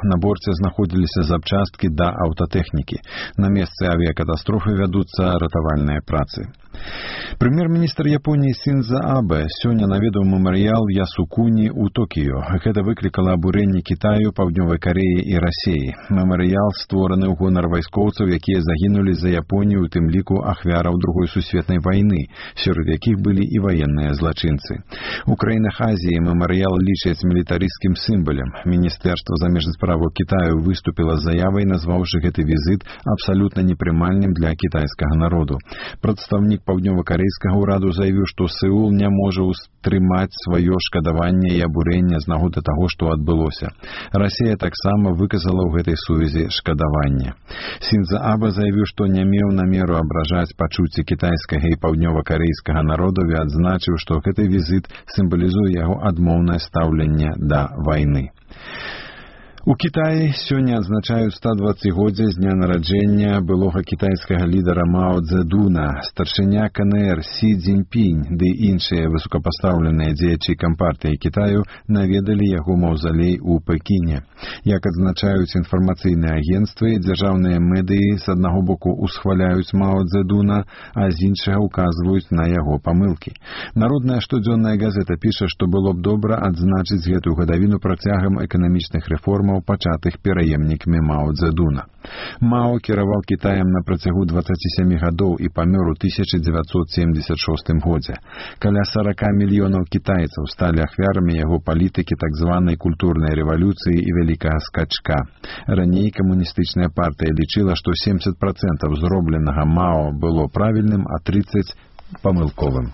На борце знаходзіліся запчасткі да аўтатэхнікі. На месцы авіякатастрофы вядуцца ратавальныя працы. Прэм'ер-міністр Японіі Синдзо Абэ сёння наведаў мемарыял Ясукуні ў Токіё. Гэта выклікала абурэнне Кітаю, Паўднёвай Карэі і Расіі. Мемарыял створаны ў гонар вайскоўцаў, якія загінулі за Японію, у тым ліку ахвяраў Другой сусветнай вайны, сярод якіх былі і ваенныя злачынцы. У краінах Азіі мемарыял лічаць мілітарысцкім сімвалам. Міністэрства замежных справаў Кітаю выступіла з заявай, назваўшы гэты візіт абсалютна непрымальным для кітайскага народу. Прадстаўнік паўднёва-карэйскага ўраду заявіў, што Сеул не можа ўстрымаць сваё шкадаванне і абурэнне з нагоды таго, што адбылося. Расія таксама выказала ў гэтай сувязі шкадаванне. Синдзо Абэ заявіў, што не меў намеру абражаць пачуцці кітайскага і паўднёва-карэйскага народаў і адзначыў, што гэты візіт сімвалізуе яго адмоўнае стаўленне да вайны. У Кітаі сёння адзначаюць 120годдзе з дня нараджэння былога кітайскага лідара Мао Цзэдуна. Старшыня КНР Сі Цзіньпінь ды іншыя высокапастаўленыя дзеячы кампартыі Кітаю наведалі яго маўзалей у Пекіне. Як адзначаюць інфармацыйныя агенцтвы, дзяржаўныя медыі з аднаго боку усхваляюць Мао Цзэдуна, а з іншага ўказваюць на яго памылкі. Народная штодзённая газета піша, што было б добра адзначыць гэтую гадавіну працягам эканамічных рэформаў, пачатых пераемнікамі Мао Цзэдуна. Мао кіраваў Кітаем на працягу 27 гадоў і памёр у 1976 годзе. Каля 40 мільёнаў кітайцаў сталі ахвярамі яго палітыкі так званай культурнай рэвалюцыі і вялікага скачка. Раней камуністычная партыя лічыла, што 70% зробленага Мао было правільным, а 30% памылковым.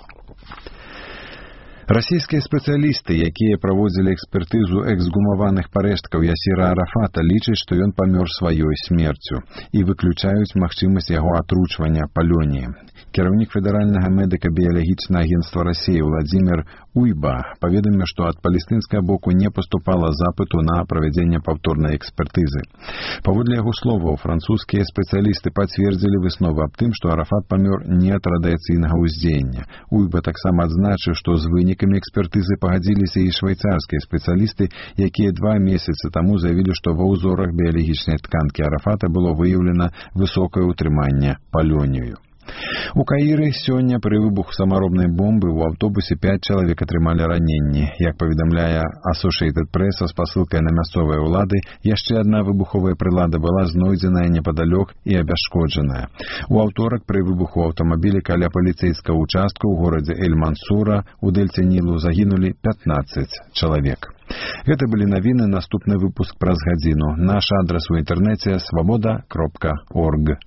Расійскія спецыялісты, якія праводзілі экспертызу эксгумаваных парэшткаў Ясіра Арафата, лічаць, што ён памёр сваёй смерцю і выключаюць магчымасць яго атручвання палёніем. Кіраўнік федэральнага медыка-біялагічнага агенцтва Расіі Владзімір Уйба паведаміў, што ад палестынскага боку не паступала запыту на правядзенне паўторнай экспертызы. Паводле яго словаў, французскія спецыялісты пацвердзілі высновы аб тым, што Арафат памёр не ад радыяцыйнага ўздзеяння. Уйба таксама адзначыў, што з вынікамі экспертызы пагадзіліся і швейцарскія спецыялісты, якія 2 месяцы таму заявілі, што ва ўзорах біялагічнай тканкі Арафата было выяўлена высокае ўтрыманне палёнію. У Каіры сёння пры выбуху самаробнай бомбы ў аўтобусе 5 чалавек атрымалі раненні. Як паведамляе Associated Press з пасылкай на мясцовыя ўлады, яшчэ адна выбуховая прылада была знойдзеная непадалёк і абясшкоджаная. У аўторак пры выбуху аўтамабіля каля паліцэйскага ўчастка ў горадзе Эль-Мансура у дэльце Нілу загінулі 15 чалавек. Гэта былі навіны, наступны выпуск праз гадзіну. Наш адрас у інтэрнэце svoboda.org.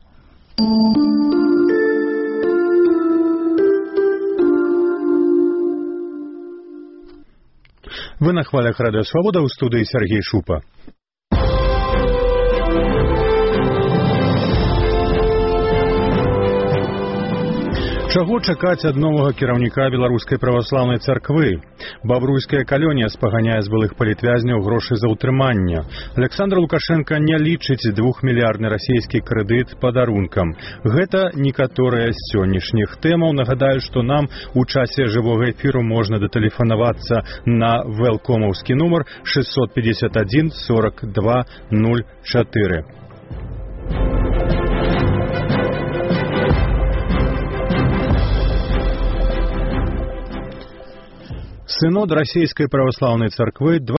Вы на хвалях Радио Свобода, у студии Сергей Шупа. Чаго чакаць ад новага кіраўніка Беларускай праваслаўнай царквы? Бабруйская калонія спаганяе з былых палітвязняў грошы за ўтрыманне. Александр Лукашенко не лічыць 2-мільярдны расійскі крэдыт падарункам. Гэта некаторыя з сённяшніх тэмаў. Нагадаю, што нам у часе жывога эфіру можна датэлефанавацца на вэлкомаўскі нумар 651 42 04. Синод Российской Православной Церкви